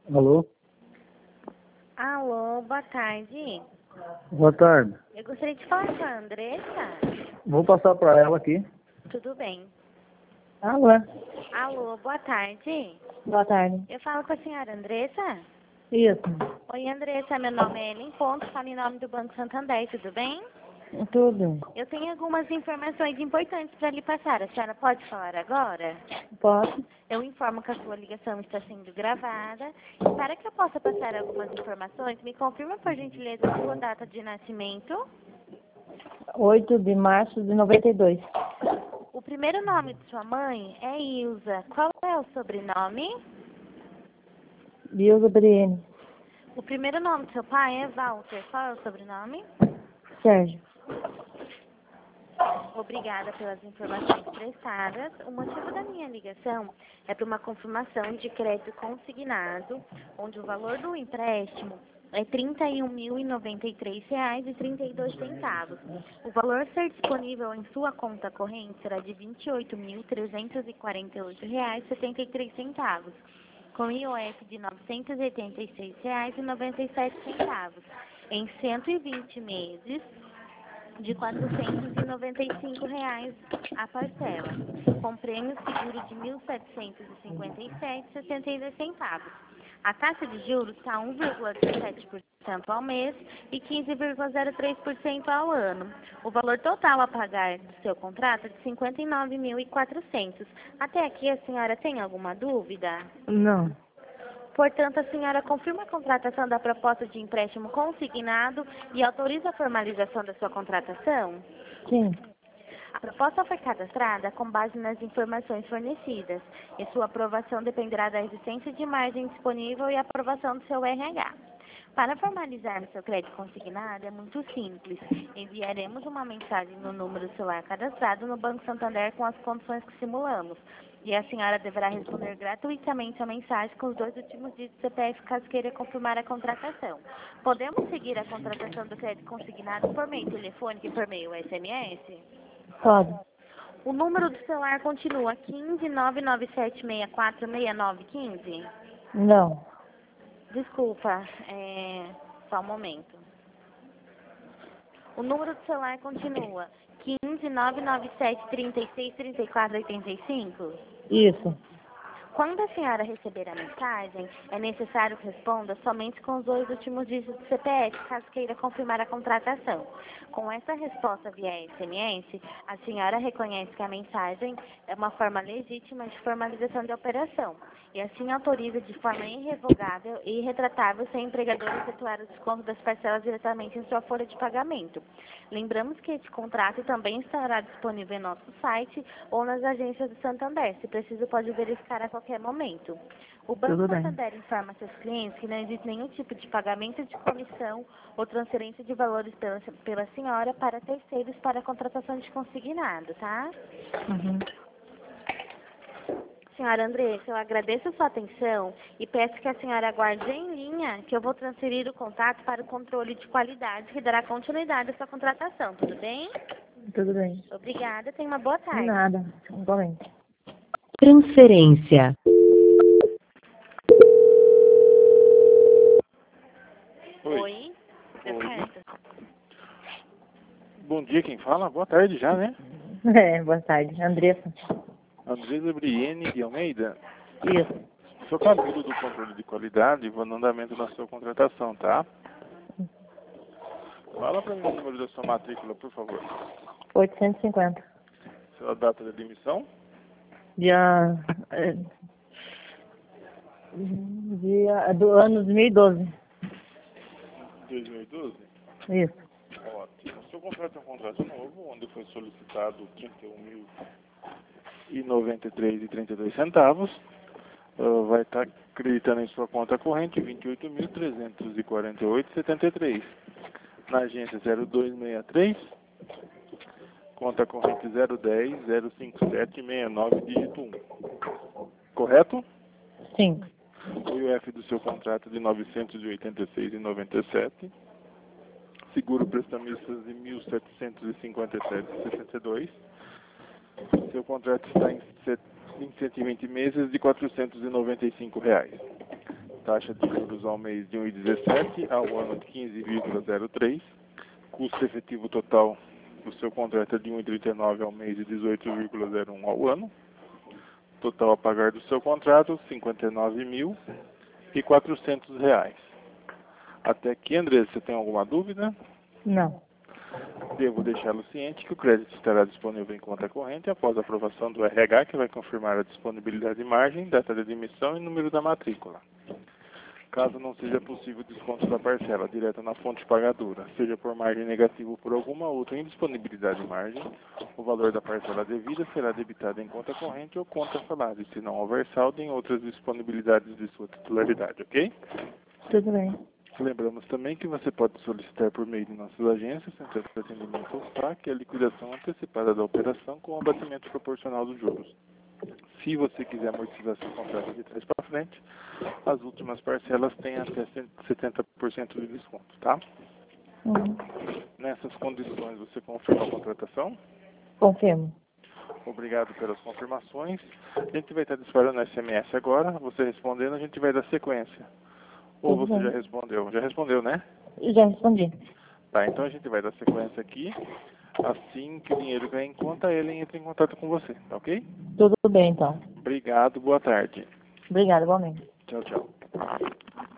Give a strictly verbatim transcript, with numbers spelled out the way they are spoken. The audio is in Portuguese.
Alô? Alô, boa tarde. Boa tarde. Eu gostaria de falar com a Andressa. Vou passar para ela aqui. Tudo bem. Alô? Alô, boa tarde. Boa tarde. Eu falo com a senhora Andressa. Isso. Oi, Andressa, meu nome é Ellen Ponto, falo em nome do Banco Santander, tudo bem? Tudo. Eu tenho algumas informações importantes para lhe passar. A senhora pode falar agora? Posso? Eu informo que a sua ligação está sendo gravada. E para que eu possa passar algumas informações, me confirma, por gentileza, a sua data de nascimento. oito de março de noventa e dois. O primeiro nome de sua mãe é Ilza. Qual é o sobrenome? Bilza Brienne. O primeiro nome do seu pai é Walter. Qual é o sobrenome? Sérgio. Obrigada pelas informações prestadas. O motivo da minha ligação é para uma confirmação de crédito consignado, onde o valor do empréstimo é trinta e um mil e noventa e três reais e trinta e dois centavos. O valor a ser disponível em sua conta corrente será de vinte e oito mil trezentos e quarenta e oito reais e setenta e três centavos, com I O F de novecentos e oitenta e seis reais e noventa e sete centavos, em cento e vinte meses, de quatrocentos e noventa e cinco reais a parcela, com prêmio seguro de mil setecentos e cinquenta e sete reais e sessenta e dois centavos. A taxa de juros está um vírgula dezessete por cento ao mês e quinze vírgula zero três por cento ao ano. O valor total a pagar do seu contrato é de cinquenta e nove mil e quatrocentos. Até aqui a senhora tem alguma dúvida? Não. Portanto, a senhora confirma a contratação da proposta de empréstimo consignado e autoriza a formalização da sua contratação? Sim. A proposta foi cadastrada com base nas informações fornecidas e sua aprovação dependerá da existência de margem disponível e aprovação do seu R H. Para formalizar o seu crédito consignado é muito simples. Enviaremos uma mensagem no número celular cadastrado no Banco Santander com as condições que simulamos. E a senhora deverá responder gratuitamente a mensagem com os dois últimos dígitos do C P F caso queira confirmar a contratação. Podemos seguir a contratação do crédito consignado por meio telefônico e por meio S M S? Pode. O número do celular continua quinze, nove nove sete seis quatro, seis nove um cinco? Não. Desculpa, é... só um momento. O número do celular continua quinze, nove nove sete, trinta e seis, trinta e quatro, oitenta e cinco? Isso. Quando a senhora receber a mensagem, é necessário que responda somente com os dois últimos dígitos do C P F, caso queira confirmar a contratação. Com essa resposta via S M S, a senhora reconhece que a mensagem é uma forma legítima de formalização de operação e assim autoriza de forma irrevogável e irretratável seu empregador a efetuar o desconto das parcelas diretamente em sua folha de pagamento. Lembramos que esse contrato também estará disponível em nosso site ou nas agências do Santander. Se preciso, pode verificar a qualquer momento. O Banco Tudo bem. Santander informa a seus clientes que não existe nenhum tipo de pagamento de comissão ou transferência de valores pela, pela senhora para terceiros para a contratação de consignado, tá? Uhum. Senhora Andressa, eu agradeço a sua atenção e peço que a senhora aguarde em linha que eu vou transferir o contato para o controle de qualidade que dará continuidade à sua contratação, tudo bem? Tudo bem. Obrigada, tenha uma boa De tarde. nada. Igualmente. Transferência. Oi. Oi, deu Oi. certo? Bom dia, quem fala? Boa tarde já, né? É, boa tarde. Andressa. Andresa Brienne de Almeida. Isso. Sou Camilo do controle de qualidade e vou no andamento da sua contratação, tá? Fala para mim o número da sua matrícula, por favor. oitocentos e cinquenta. Sua data de admissão? Dia... é, dia do ano dois mil e doze. dois mil e doze? Isso. Ótimo. O seu contrato é um contrato novo, onde foi solicitado trinta e um mil e noventa e três reais e trinta e dois centavos. Uh, vai estar acreditando em sua conta corrente vinte e oito mil trezentos e quarenta e oito reais e setenta e três centavos. Na agência zero dois seis três, conta corrente zero dez, zero cinquenta e sete, sessenta e nove, dígito um. Correto? Sim. O I O F do seu contrato de novecentos e oitenta e seis reais e noventa e sete centavos. Seguro prestamistas de mil setecentos e cinquenta e sete reais e sessenta e dois centavos. Seu contrato está em, set... em cento e vinte meses de quatrocentos e noventa e cinco reais. taxa de juros ao mês de um vírgula dezessete, ao ano de quinze vírgula zero três. Custo efetivo total do seu contrato é de um vírgula trinta e nove ao mês e dezoito vírgula zero um ao ano. Total a pagar do seu contrato, cinquenta e nove mil e quatrocentos reais. Até aqui, Andressa, você tem alguma dúvida? Não. Devo deixá-lo ciente que o crédito estará disponível em conta corrente após a aprovação do R H, que vai confirmar a disponibilidade de margem, data de emissão e número da matrícula. Caso não seja possível o desconto da parcela direta na fonte pagadora, seja por margem negativa ou por alguma outra indisponibilidade de margem, o valor da parcela devida será debitado em conta corrente ou conta salário, se não houver saldo em outras disponibilidades de sua titularidade, ok? Tudo bem. Lembramos também que você pode solicitar por meio de nossas agências, Centro de Atendimento ao S A C, a liquidação antecipada da operação com o abatimento proporcional dos juros. Se você quiser amortizar seu contrato de trás para frente, as últimas parcelas têm até setenta por cento de desconto, tá? Uhum. Nessas condições, você confirma a contratação? Confirmo. Obrigado pelas confirmações. A gente vai estar disparando S M S agora. Você respondendo, a gente vai dar sequência. Ou Tudo você bem. já respondeu? Já respondeu, né? Já respondi. Tá, então a gente vai dar sequência aqui. Assim que o dinheiro cair em conta, ele entra em contato com você, tá ok? Tudo bem, então. Obrigado, boa tarde. Obrigada, igualmente. Tchau, tchau.